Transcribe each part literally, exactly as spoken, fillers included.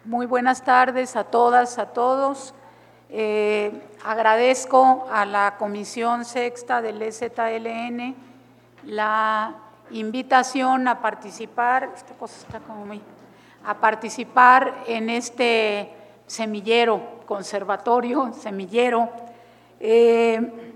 Muy buenas tardes a todas, a todos. Eh, agradezco a la Comisión Sexta del E Z L N la invitación a participar, esta cosa está como muy, a participar en este semillero, conservatorio, semillero. Eh,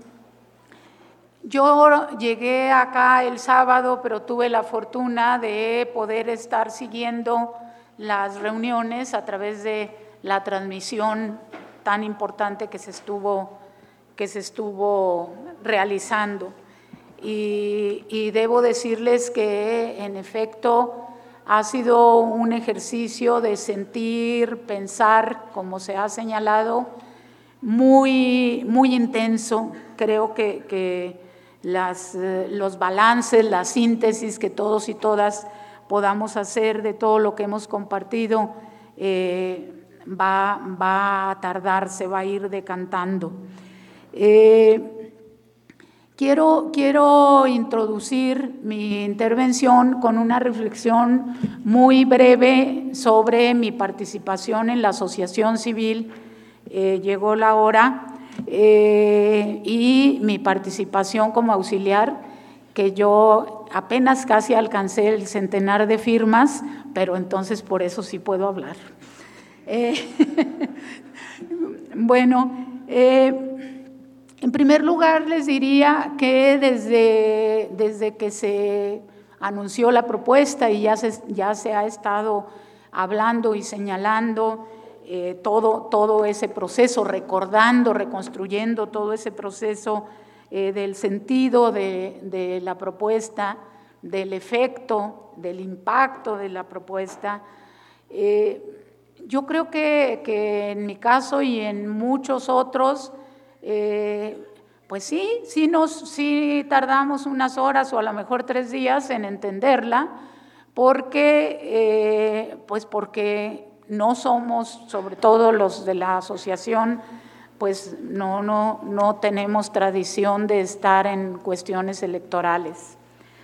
Yo llegué acá el sábado, pero tuve la fortuna de poder estar siguiendo las reuniones a través de la transmisión tan importante que se estuvo, que se estuvo realizando. Y, y debo decirles que, en efecto, ha sido un ejercicio de sentir, pensar, como se ha señalado, muy, muy intenso. Creo que, que las, los balances, la síntesis que todos y todas podamos hacer de todo lo que hemos compartido eh, va, va a tardar, se va a ir decantando. Eh, quiero, quiero introducir mi intervención con una reflexión muy breve sobre mi participación en la asociación civil. Eh, llegó la hora. Eh, y mi participación como auxiliar, que yo apenas casi alcancé el centenar de firmas, pero entonces por eso sí puedo hablar. Eh, bueno, eh, en primer lugar les diría que desde, desde que se anunció la propuesta y ya se, ya se ha estado hablando y señalando Eh, todo, todo ese proceso, recordando, reconstruyendo todo ese proceso eh, del sentido de, de la propuesta, del efecto, del impacto de la propuesta. Eh, yo creo que, que en mi caso y en muchos otros, eh, pues sí, sí, nos, sí tardamos unas horas o a lo mejor tres días en entenderla, porque, eh, pues porque no somos, sobre todo los de la asociación, pues no, no, no tenemos tradición de estar en cuestiones electorales.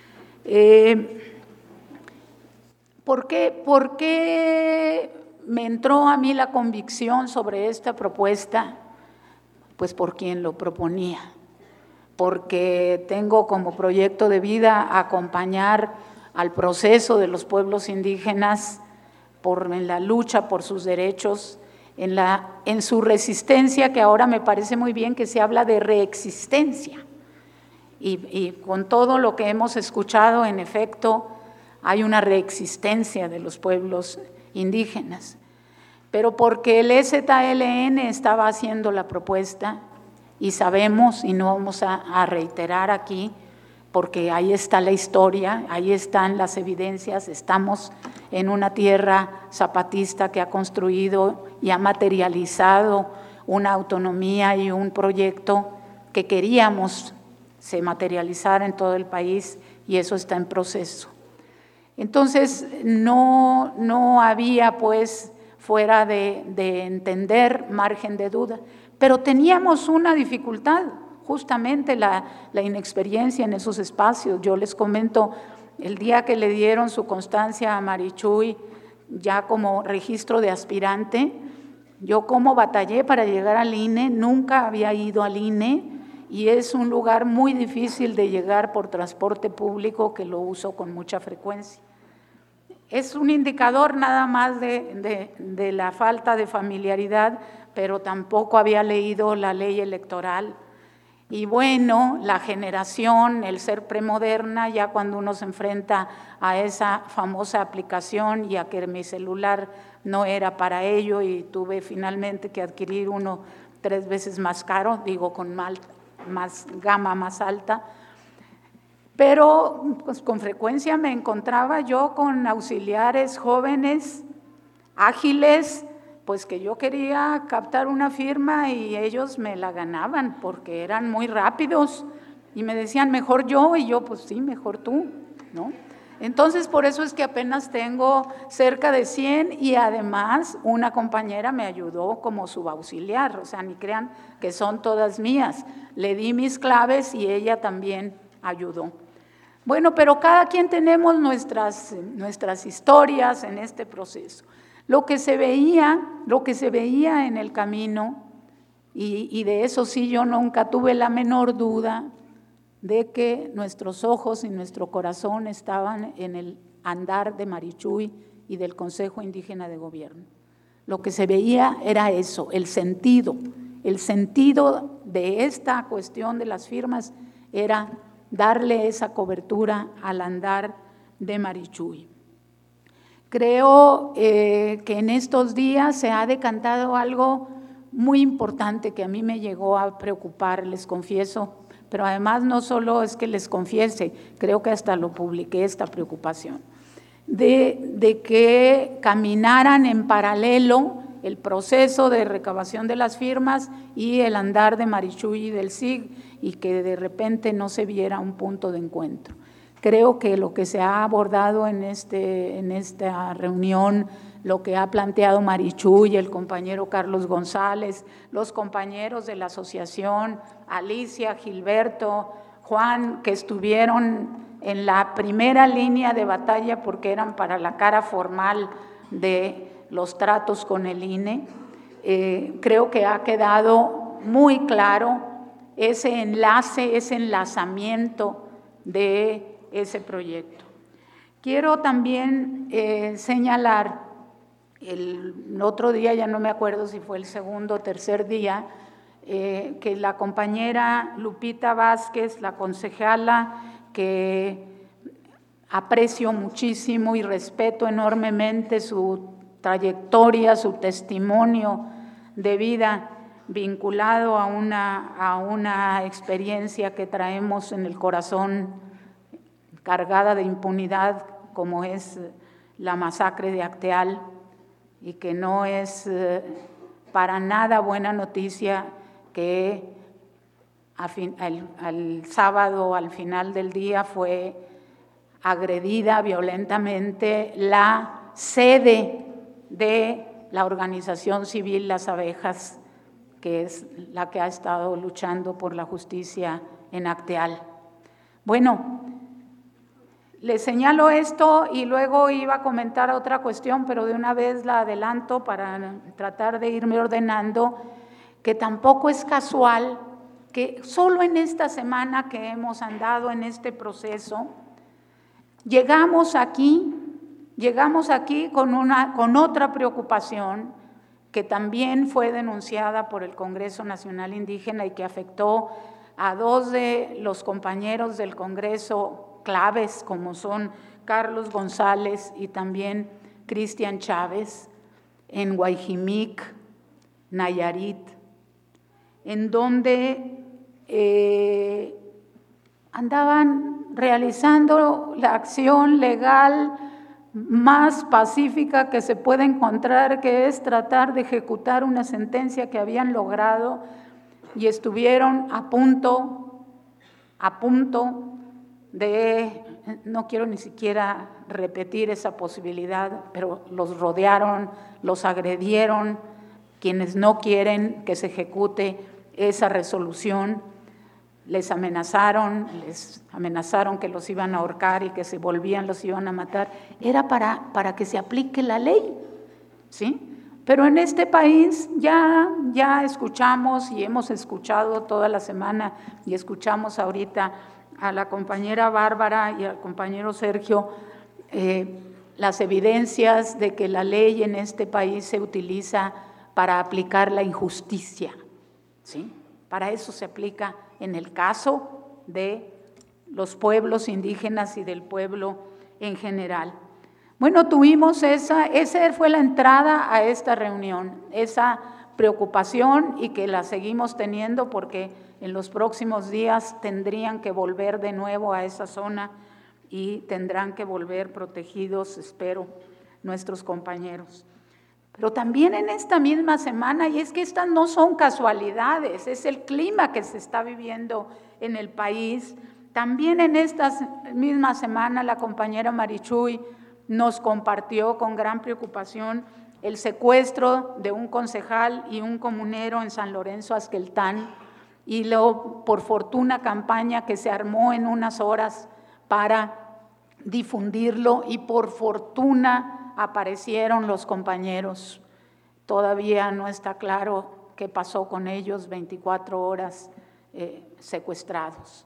Eh, ¿por qué, ¿Por qué me entró a mí la convicción sobre esta propuesta? Pues por quien lo proponía, porque tengo como proyecto de vida acompañar al proceso de los pueblos indígenas Por, en la lucha por sus derechos, en, la, en su resistencia, que ahora me parece muy bien que se habla de reexistencia. Y, y con todo lo que hemos escuchado, en efecto, hay una reexistencia de los pueblos indígenas. Pero porque el E Z L N estaba haciendo la propuesta, y sabemos, y no vamos a, a reiterar aquí, porque ahí está la historia, ahí están las evidencias, estamos en una tierra zapatista que ha construido y ha materializado una autonomía y un proyecto que queríamos se materializara en todo el país, y eso está en proceso. Entonces, no, no había, pues, fuera de, de entender, margen de duda, pero teníamos una dificultad, justamente la, la inexperiencia en esos espacios. Yo les comento, el día que le dieron su constancia a Marichuy, ya como registro de aspirante, yo como batallé para llegar al I N E, nunca había ido al I N E, y es un lugar muy difícil de llegar por transporte público, que lo uso con mucha frecuencia. Es un indicador nada más de, de, de la falta de familiaridad, pero tampoco había leído la ley electoral. Y bueno, la generación, el ser premoderna, ya cuando uno se enfrenta a esa famosa aplicación y a que mi celular no era para ello y tuve finalmente que adquirir uno tres veces más caro, digo con mal, más gama más alta, pero pues, con frecuencia me encontraba yo con auxiliares jóvenes, ágiles, pues que yo quería captar una firma y ellos me la ganaban porque eran muy rápidos y me decían mejor yo, y yo pues sí, mejor tú, ¿no? Entonces por eso es que apenas tengo cerca de cien, y además una compañera me ayudó como subauxiliar, o sea, ni crean que son todas mías, le di mis claves y ella también ayudó. Bueno, pero cada quien tenemos nuestras, nuestras historias en este proceso. Lo que se veía, lo que se veía en el camino, y, y de eso sí yo nunca tuve la menor duda, de que nuestros ojos y nuestro corazón estaban en el andar de Marichuy y del Consejo Indígena de Gobierno. Lo que se veía era eso, el sentido, el sentido de esta cuestión de las firmas era darle esa cobertura al andar de Marichuy. Creo eh, que en estos días se ha decantado algo muy importante que a mí me llegó a preocupar, les confieso, pero además no solo es que les confiese, creo que hasta lo publiqué esta preocupación, de, de que caminaran en paralelo el proceso de recabación de las firmas y el andar de Marichuy y del S I G, y que de repente no se viera un punto de encuentro. Creo que lo que se ha abordado en, este, en esta reunión, lo que ha planteado Marichuy, el compañero Carlos González, los compañeros de la asociación, Alicia, Gilberto, Juan, que estuvieron en la primera línea de batalla porque eran para la cara formal de los tratos con el I N E, eh, creo que ha quedado muy claro ese enlace, ese enlazamiento de ese proyecto. Quiero también eh, señalar, el otro día, ya no me acuerdo si fue el segundo o tercer día, eh, que la compañera Lupita Vázquez, la concejala, que aprecio muchísimo y respeto enormemente su trayectoria, su testimonio de vida vinculado a una, a una experiencia que traemos en el corazón cargada de impunidad, como es la masacre de Acteal, y que no es eh, para nada buena noticia que a fin, al, al sábado, al final del día, fue agredida violentamente la sede de la organización civil Las Abejas, que es la que ha estado luchando por la justicia en Acteal. Bueno, les señalo esto y luego iba a comentar otra cuestión, pero de una vez la adelanto para tratar de irme ordenando, que tampoco es casual que solo en esta semana que hemos andado en este proceso, llegamos aquí, llegamos aquí con, una, con otra preocupación que también fue denunciada por el Congreso Nacional Indígena y que afectó a dos de los compañeros del Congreso claves, como son Carlos González y también Cristian Chávez, en Guayjimic, Nayarit, en donde eh, andaban realizando la acción legal más pacífica que se puede encontrar, que es tratar de ejecutar una sentencia que habían logrado, y estuvieron a punto, a punto de, no quiero ni siquiera repetir esa posibilidad, pero los rodearon, los agredieron, quienes no quieren que se ejecute esa resolución, les amenazaron, les amenazaron que los iban a ahorcar y que si volvían los iban a matar. Era para, para que se aplique la ley, ¿sí? Pero en este país ya, ya escuchamos y hemos escuchado toda la semana y escuchamos ahorita a la compañera Bárbara y al compañero Sergio eh, las evidencias de que la ley en este país se utiliza para aplicar la injusticia, ¿sí? Para eso se aplica en el caso de los pueblos indígenas y del pueblo en general. Bueno, tuvimos esa, esa fue la entrada a esta reunión, esa preocupación, y que la seguimos teniendo porque en los próximos días tendrían que volver de nuevo a esa zona y tendrán que volver protegidos, espero, nuestros compañeros. Pero también en esta misma semana, y es que estas no son casualidades, es el clima que se está viviendo en el país, también en esta misma semana la compañera Marichuy nos compartió con gran preocupación el secuestro de un concejal y un comunero en San Lorenzo Azqueltán, y lo, por fortuna, campaña que se armó en unas horas para difundirlo, y por fortuna aparecieron los compañeros. Todavía no está claro qué pasó con ellos, veinticuatro horas eh, secuestrados.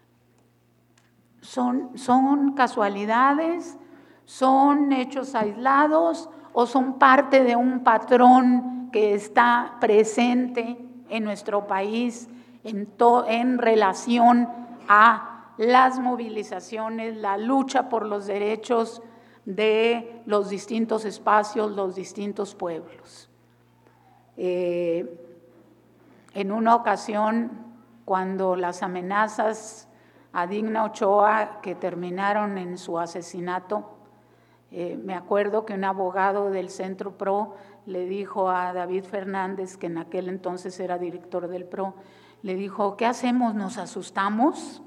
¿Son, son casualidades? ¿Son hechos aislados? ¿O son parte de un patrón que está presente en nuestro país en, to, en relación a las movilizaciones, la lucha por los derechos de los distintos espacios, los distintos pueblos? Eh, en una ocasión, cuando las amenazas a Digna Ochoa, que terminaron en su asesinato, eh, me acuerdo que un abogado del Centro P R O le dijo a David Fernández, que en aquel entonces era director del P R O, le dijo: ¿qué hacemos? ¿Nos asustamos?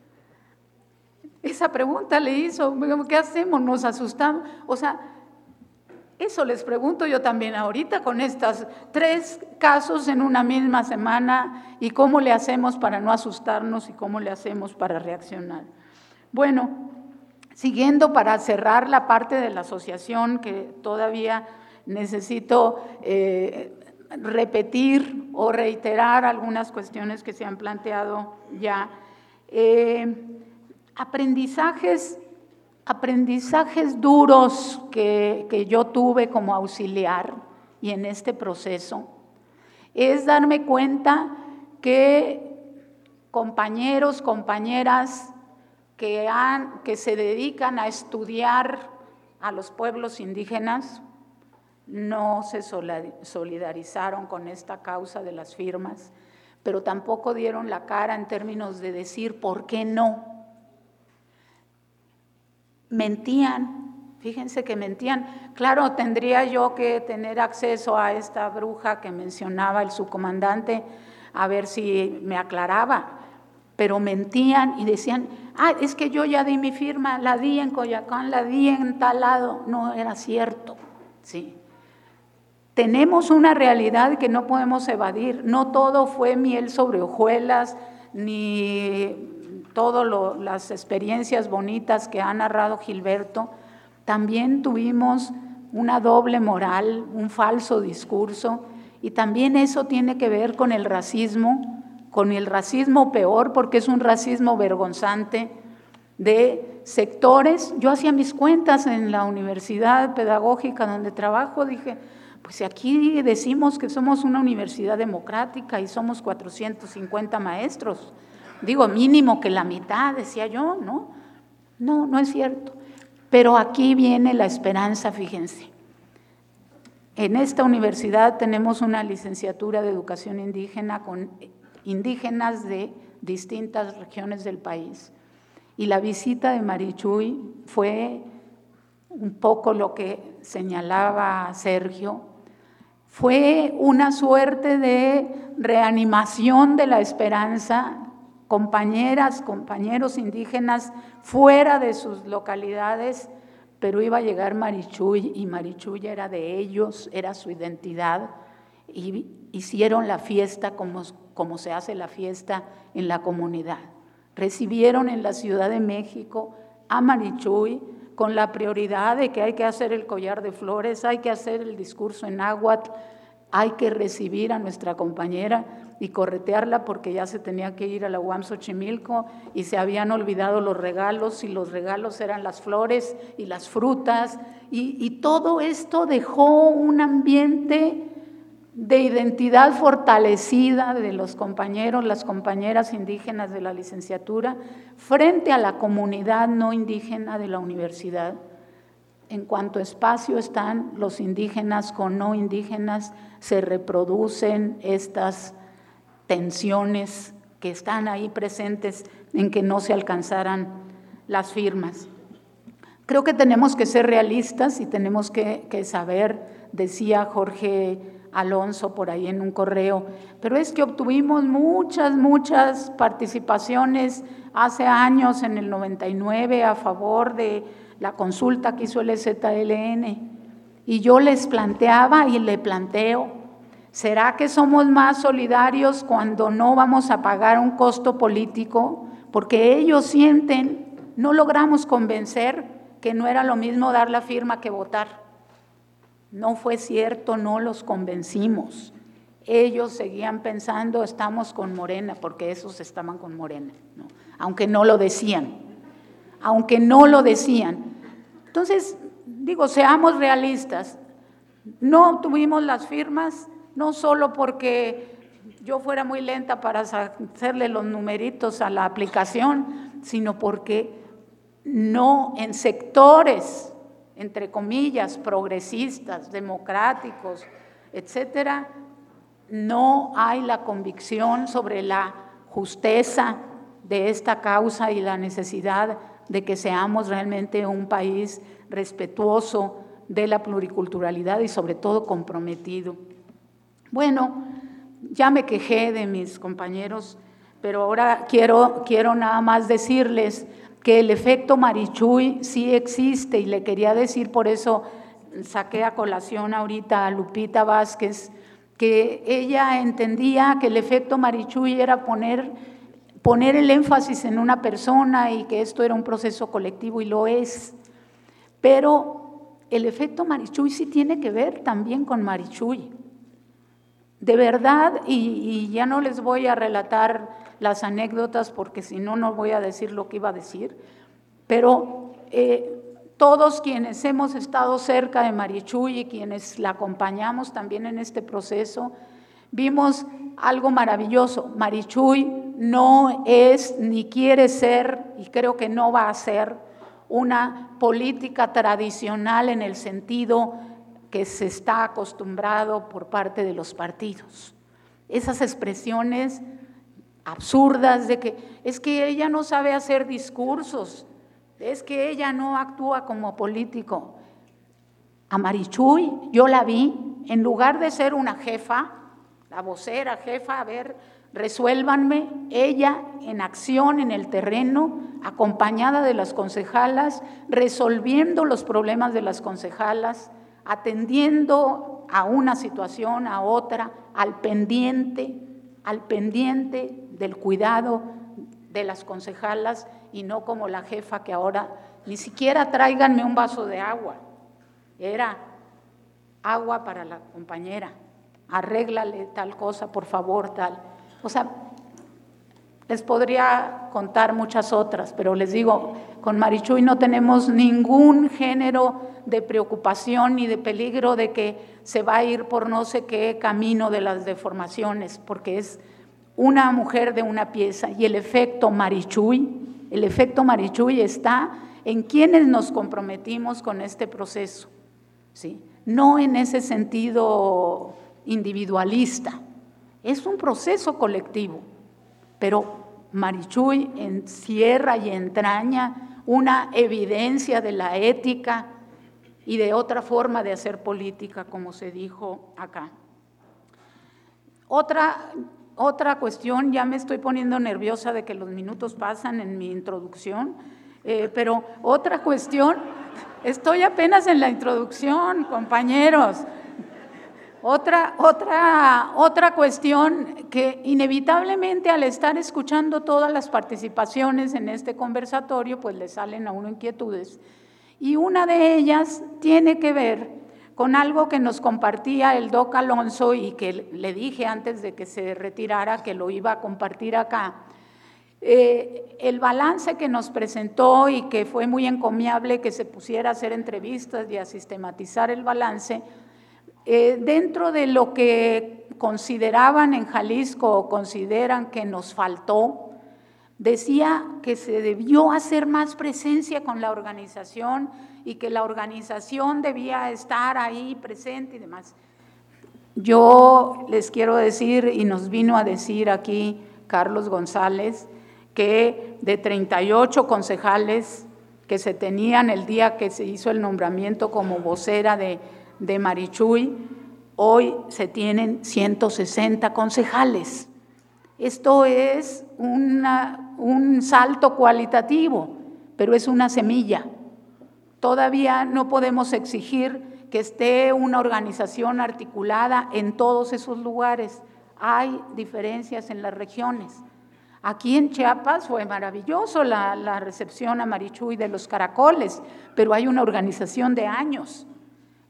Esa pregunta le hizo: ¿qué hacemos? ¿Nos asustamos? O sea, eso les pregunto yo también ahorita con estos tres casos en una misma semana, y cómo le hacemos para no asustarnos y cómo le hacemos para reaccionar. Bueno, siguiendo para cerrar la parte de la asociación, que todavía necesito eh, repetir o reiterar algunas cuestiones que se han planteado ya. Eh, aprendizajes Aprendizajes duros que, que yo tuve como auxiliar y en este proceso es darme cuenta que compañeros, compañeras que, han, que se dedican a estudiar a los pueblos indígenas no se solidarizaron con esta causa de las firmas, pero tampoco dieron la cara en términos de decir por qué no. Mentían, fíjense que mentían. Claro, tendría yo que tener acceso a esta bruja que mencionaba el subcomandante, a ver si me aclaraba, pero mentían y decían: ah, es que yo ya di mi firma, la di en Coyoacán, la di en tal lado. No era cierto, sí. Tenemos una realidad que no podemos evadir. No todo fue miel sobre hojuelas, ni todas las experiencias bonitas que ha narrado Gilberto. También tuvimos una doble moral, un falso discurso, y también eso tiene que ver con el racismo, con el racismo peor, porque es un racismo vergonzante de sectores. Yo hacía mis cuentas en la universidad pedagógica donde trabajo, dije, pues si aquí decimos que somos una universidad democrática y somos cuatrocientos cincuenta maestros, digo, mínimo que la mitad, decía yo, ¿no? No, no es cierto. Pero aquí viene la esperanza, fíjense. En esta universidad tenemos una licenciatura de educación indígena con indígenas de distintas regiones del país. Y la visita de Marichuy fue un poco lo que señalaba Sergio, fue una suerte de reanimación de la esperanza. Compañeras, compañeros indígenas fuera de sus localidades, pero iba a llegar Marichuy y Marichuy era de ellos, era su identidad, y hicieron la fiesta como, como se hace la fiesta en la comunidad. Recibieron en la Ciudad de México a Marichuy con la prioridad de que hay que hacer el collar de flores, hay que hacer el discurso en náhuatl, hay que recibir a nuestra compañera y corretearla porque ya se tenía que ir a la U A M Xochimilco y se habían olvidado los regalos, y los regalos eran las flores y las frutas, y, y todo esto dejó un ambiente de identidad fortalecida de los compañeros, las compañeras indígenas de la licenciatura frente a la comunidad no indígena de la universidad. En cuanto a espacio están los indígenas con no indígenas, se reproducen estas tensiones que están ahí presentes en que no se alcanzaran las firmas. Creo que tenemos que ser realistas y tenemos que, que saber, decía Jorge Alonso por ahí en un correo, pero es que obtuvimos muchas, muchas participaciones hace años, en el noventa y nueve, a favor de la consulta que hizo el E Z L N, y yo les planteaba y le planteo, ¿será que somos más solidarios cuando no vamos a pagar un costo político? Porque ellos sienten, no logramos convencer que no era lo mismo dar la firma que votar. No fue cierto, no los convencimos. Ellos seguían pensando, estamos con Morena, porque esos estaban con Morena, ¿no? Aunque no lo decían, aunque no lo decían. Entonces, digo, seamos realistas, no tuvimos las firmas, no solo porque yo fuera muy lenta para hacerle los numeritos a la aplicación, sino porque no en sectores, entre comillas, progresistas, democráticos, etcétera, no hay la convicción sobre la justeza de esta causa y la necesidad de que seamos realmente un país respetuoso de la pluriculturalidad y sobre todo comprometido. Bueno, ya me quejé de mis compañeros, pero ahora quiero, quiero nada más decirles que el efecto Marichuy sí existe, y le quería decir, por eso saqué a colación ahorita a Lupita Vázquez, que ella entendía que el efecto Marichuy era poner, poner el énfasis en una persona y que esto era un proceso colectivo, y lo es. Pero el efecto Marichuy sí tiene que ver también con Marichuy. De verdad, y, y ya no les voy a relatar las anécdotas porque si no, no voy a decir lo que iba a decir, pero eh, todos quienes hemos estado cerca de Marichuy y quienes la acompañamos también en este proceso, vimos algo maravilloso. Marichuy no es ni quiere ser, y creo que no va a ser, una política tradicional en el sentido que se está acostumbrado por parte de los partidos. Esas expresiones absurdas de que es que ella no sabe hacer discursos, es que ella no actúa como político. A Marichuy yo la vi, en lugar de ser una jefa, la vocera, jefa, a ver, resuélvanme, ella en acción en el terreno, acompañada de las concejalas, resolviendo los problemas de las concejalas, atendiendo a una situación, a otra, al pendiente, al pendiente del cuidado de las concejalas, y no como la jefa que ahora ni siquiera tráiganme un vaso de agua, era agua para la compañera, arréglale tal cosa, por favor, tal. O sea, les podría contar muchas otras, pero les digo, con Marichuy no tenemos ningún género de preocupación ni de peligro de que se va a ir por no sé qué camino de las deformaciones, porque es una mujer de una pieza. Y el efecto Marichuy, el efecto Marichuy está en quienes nos comprometimos con este proceso, ¿sí? No en ese sentido individualista, es un proceso colectivo, pero Marichuy encierra y entraña una evidencia de la ética y de otra forma de hacer política, como se dijo acá. Otra, otra cuestión, ya me estoy poniendo nerviosa de que los minutos pasan en mi introducción, eh, pero otra cuestión, estoy apenas en la introducción, compañeros. Otra, otra, otra cuestión que inevitablemente al estar escuchando todas las participaciones en este conversatorio, pues le salen a uno inquietudes. Y una de ellas tiene que ver con algo que nos compartía el doc Alonso y que le dije antes de que se retirara que lo iba a compartir acá. Eh, el balance que nos presentó y que fue muy encomiable que se pusiera a hacer entrevistas y a sistematizar el balance, Eh, dentro de lo que consideraban en Jalisco o consideran que nos faltó, decía que se debió hacer más presencia con la organización y que la organización debía estar ahí presente y demás. Yo les quiero decir, y nos vino a decir aquí Carlos González, que de treinta y ocho concejales que se tenían el día que se hizo el nombramiento como vocera de de Marichuy, hoy se tienen ciento sesenta concejales. Esto es una, un salto cualitativo, pero es una semilla. Todavía no podemos exigir que esté una organización articulada en todos esos lugares. Hay diferencias en las regiones. Aquí en Chiapas fue maravilloso la, la recepción a Marichuy de los caracoles, pero hay una organización de años.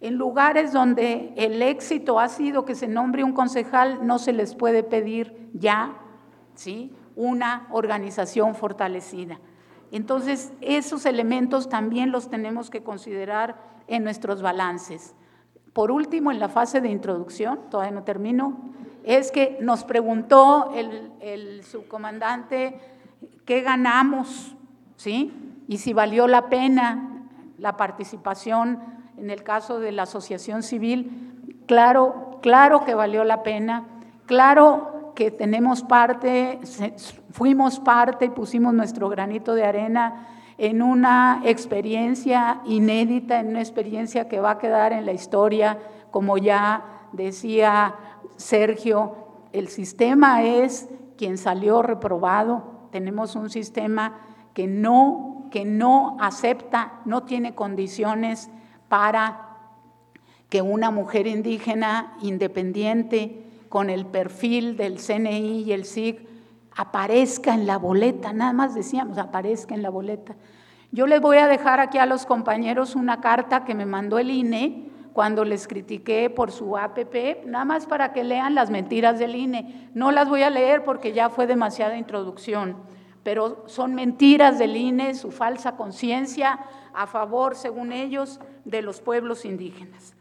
En lugares donde el éxito ha sido que se nombre un concejal, no se les puede pedir ya, ¿sí?, una organización fortalecida. Entonces, esos elementos también los tenemos que considerar en nuestros balances. Por último, en la fase de introducción, todavía no termino, es que nos preguntó el, el subcomandante qué ganamos, ¿sí?, y si valió la pena la participación en el caso de la asociación civil. Claro, claro que valió la pena, claro que tenemos parte, fuimos parte y pusimos nuestro granito de arena en una experiencia inédita, en una experiencia que va a quedar en la historia, como ya decía Sergio, el sistema es quien salió reprobado, tenemos un sistema que no, que no acepta, no tiene condiciones para que una mujer indígena independiente con el perfil del C N I y el S I G aparezca en la boleta, nada más decíamos, aparezca en la boleta. Yo les voy a dejar aquí a los compañeros una carta que me mandó el I N E cuando les critiqué por su A P P, nada más para que lean las mentiras del I N E. No las voy a leer porque ya fue demasiada introducción, pero son mentiras del I N E, su falsa conciencia a favor, según ellos, de los pueblos indígenas.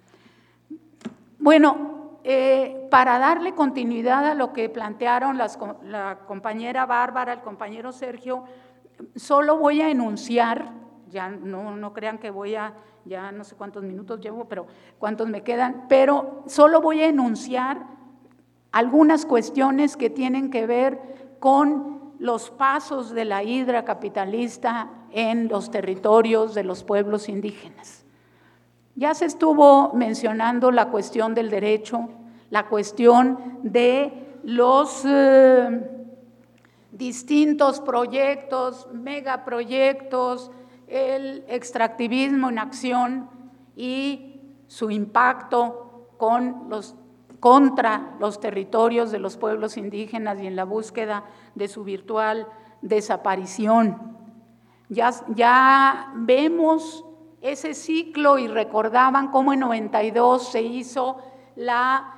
Bueno, eh, para darle continuidad a lo que plantearon las, la compañera Bárbara, el compañero Sergio, solo voy a enunciar, ya no, no crean que voy a, ya no sé cuántos minutos llevo, pero cuántos me quedan, pero solo voy a enunciar algunas cuestiones que tienen que ver con los pasos de la hidra capitalista en los territorios de los pueblos indígenas. Ya se estuvo mencionando la cuestión del derecho, la cuestión de los eh, distintos proyectos, megaproyectos, el extractivismo en acción y su impacto con los, contra los territorios de los pueblos indígenas y en la búsqueda de su virtual desaparición. Ya, ya vemos ese ciclo y recordaban cómo en noventa y dos se hizo la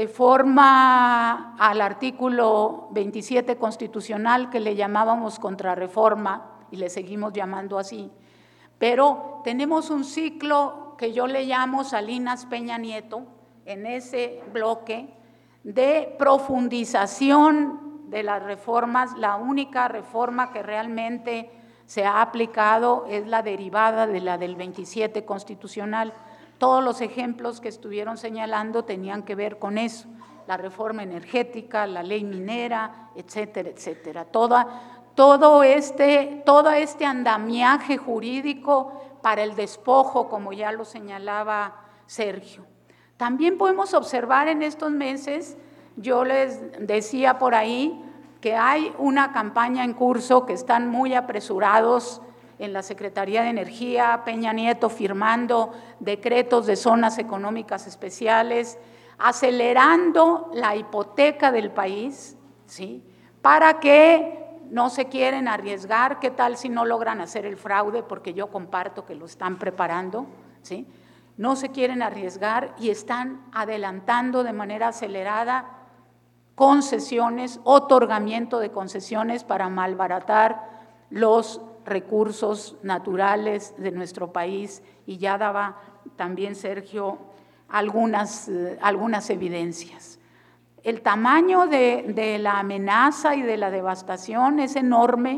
reforma al artículo veintisiete constitucional que le llamábamos contrarreforma y le seguimos llamando así, pero tenemos un ciclo que yo le llamo Salinas Peña Nieto en ese bloque de profundización de las reformas. La única reforma que realmente se ha aplicado es la derivada de la del veintisiete constitucional. Todos los ejemplos que estuvieron señalando tenían que ver con eso, la reforma energética, la ley minera, etcétera, etcétera. Toda, todo, este, todo este andamiaje jurídico para el despojo, como ya lo señalaba Sergio. También podemos observar en estos meses, yo les decía por ahí, que hay una campaña en curso que están muy apresurados en la Secretaría de Energía, Peña Nieto firmando decretos de zonas económicas especiales, acelerando la hipoteca del país, ¿sí?, para que no se quieren arriesgar. ¿Qué tal si no logran hacer el fraude? Porque yo comparto que lo están preparando, ¿sí? No se quieren arriesgar y están adelantando de manera acelerada concesiones, otorgamiento de concesiones para malbaratar los recursos naturales de nuestro país, y ya daba también Sergio algunas, eh, algunas evidencias. El tamaño de, de la amenaza y de la devastación es enorme,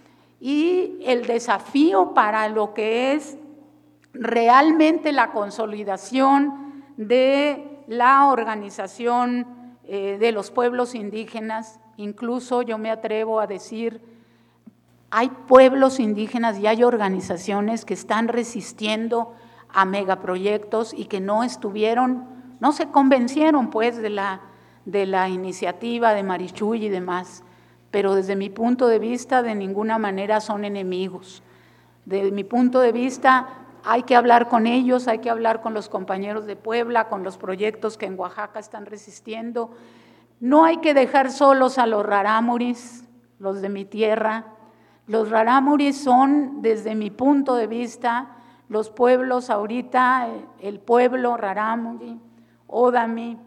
y el desafío para lo que es realmente la consolidación de la organización Eh, de los pueblos indígenas. Incluso yo me atrevo a decir, hay pueblos indígenas y hay organizaciones que están resistiendo a megaproyectos y que no estuvieron, no se convencieron pues de la, de la iniciativa de Marichuy y demás, pero desde mi punto de vista de ninguna manera son enemigos. Desde mi punto de vista hay que hablar con ellos, hay que hablar con los compañeros de Puebla, con los proyectos que en Oaxaca están resistiendo. No hay que dejar solos a los rarámuris, los de mi tierra. Los rarámuris son, desde mi punto de vista, los pueblos ahorita, el pueblo Rarámuri, Ódame,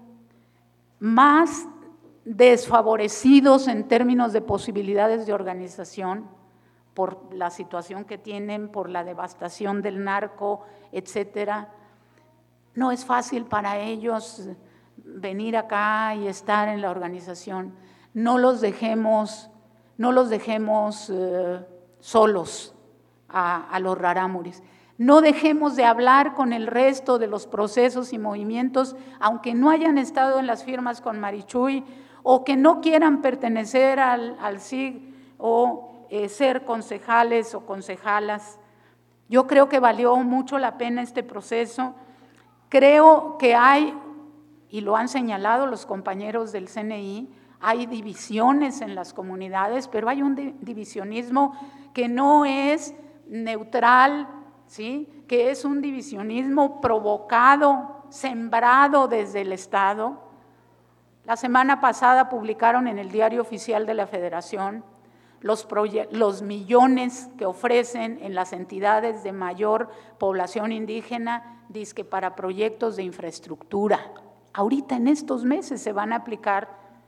más desfavorecidos en términos de posibilidades de organización por la situación que tienen, por la devastación del narco, etcétera. No es fácil para ellos venir acá y estar en la organización. No los dejemos, no los dejemos eh, solos a, a los rarámuris. No dejemos de hablar con el resto de los procesos y movimientos, aunque no hayan estado en las firmas con Marichuy o que no quieran pertenecer al, al S I G o eh, ser concejales o concejalas. Yo creo que valió mucho la pena este proceso. Creo que hay, y lo han señalado los compañeros del C N I, hay divisiones en las comunidades, pero hay un divisionismo que no es neutral, ¿sí? Que es un divisionismo provocado, sembrado desde el Estado. La semana pasada publicaron en el Diario Oficial de la Federación los, los millones que ofrecen en las entidades de mayor población indígena, dizque para proyectos de infraestructura. Ahorita en estos meses se van a aplicar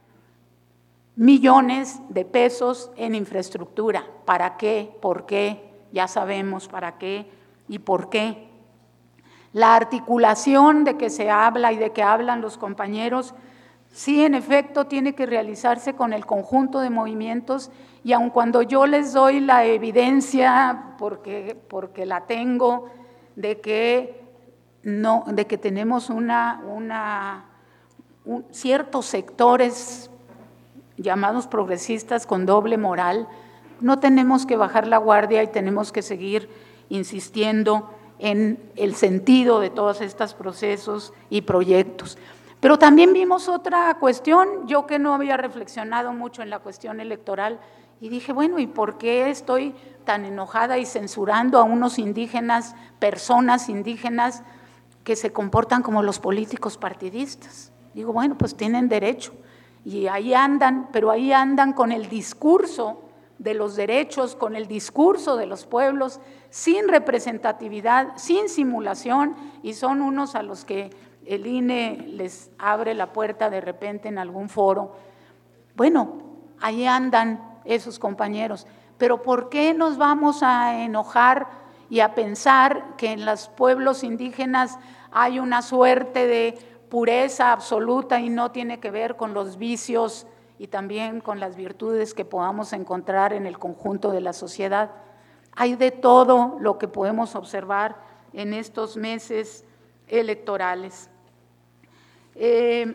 millones de pesos en infraestructura. ¿Para qué? ¿Por qué? Ya sabemos para qué y por qué. La articulación de que se habla y de que hablan los compañeros, sí, en efecto, tiene que realizarse con el conjunto de movimientos y aun cuando yo les doy la evidencia, porque, porque la tengo, de que, no, de que tenemos una, una, un, ciertos sectores llamados progresistas con doble moral, no tenemos que bajar la guardia y tenemos que seguir insistiendo en el sentido de todos estos procesos y proyectos. Pero también vimos otra cuestión, yo que no había reflexionado mucho en la cuestión electoral, y dije, bueno, ¿y por qué estoy tan enojada y censurando a unos indígenas, personas indígenas que se comportan como los políticos partidistas? Digo, bueno, pues tienen derecho, y ahí andan, pero ahí andan con el discurso de los derechos, con el discurso de los pueblos, sin representatividad, sin simulación, y son unos a los que el I N E les abre la puerta de repente en algún foro. Bueno, ahí andan esos compañeros, pero ¿por qué nos vamos a enojar y a pensar que en los pueblos indígenas hay una suerte de pureza absoluta y no tiene que ver con los vicios y también con las virtudes que podamos encontrar en el conjunto de la sociedad? Hay de todo lo que podemos observar en estos meses electorales. Eh,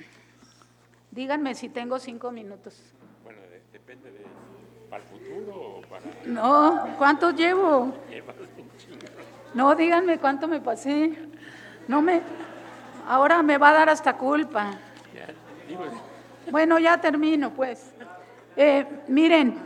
díganme si tengo cinco minutos. Bueno, de, depende de, ¿para el futuro o para...? No, ¿cuánto llevo? No, díganme cuánto me pasé. No me, ahora me va a dar hasta culpa. Ya, digo, bueno, ya termino, pues. Eh, miren,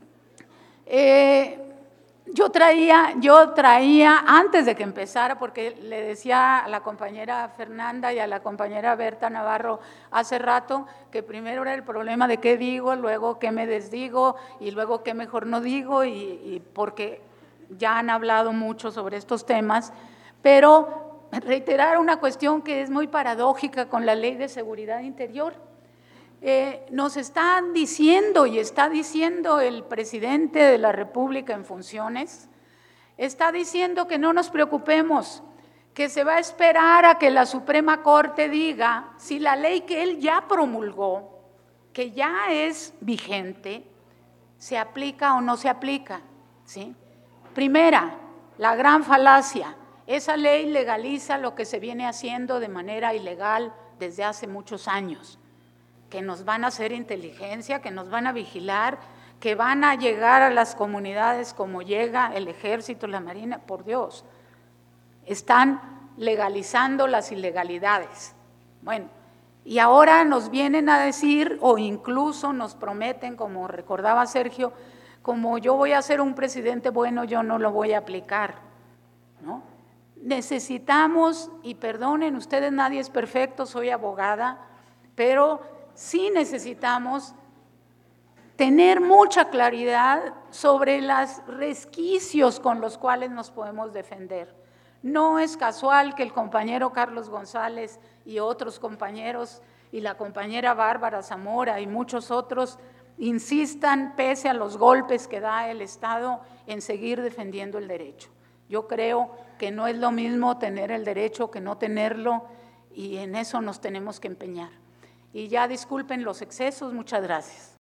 eh, Yo traía, yo traía, antes de que empezara, porque le decía a la compañera Fernanda y a la compañera Berta Navarro hace rato que primero era el problema de qué digo, luego qué me desdigo y luego qué mejor no digo, y, y porque ya han hablado mucho sobre estos temas, pero reiterar una cuestión que es muy paradójica con la Ley de Seguridad Interior. Eh, nos están diciendo y está diciendo el presidente de la República en funciones, está diciendo que no nos preocupemos, que se va a esperar a que la Suprema Corte diga si la ley que él ya promulgó, que ya es vigente, se aplica o no se aplica, ¿sí? Primera, la gran falacia, esa ley legaliza lo que se viene haciendo de manera ilegal desde hace muchos años, que nos van a hacer inteligencia, que nos van a vigilar, que van a llegar a las comunidades como llega el Ejército, la Marina, por Dios, están legalizando las ilegalidades. Bueno, y ahora nos vienen a decir, o incluso nos prometen, como recordaba Sergio, como yo voy a ser un presidente bueno, yo no lo voy a aplicar, ¿no? Necesitamos, y perdonen ustedes, nadie es perfecto, soy abogada, pero sí necesitamos tener mucha claridad sobre los resquicios con los cuales nos podemos defender. No es casual que el compañero Carlos González y otros compañeros y la compañera Bárbara Zamora y muchos otros insistan, pese a los golpes que da el Estado, en seguir defendiendo el derecho. Yo creo que no es lo mismo tener el derecho que no tenerlo, y en eso nos tenemos que empeñar. Y ya disculpen los excesos, muchas gracias.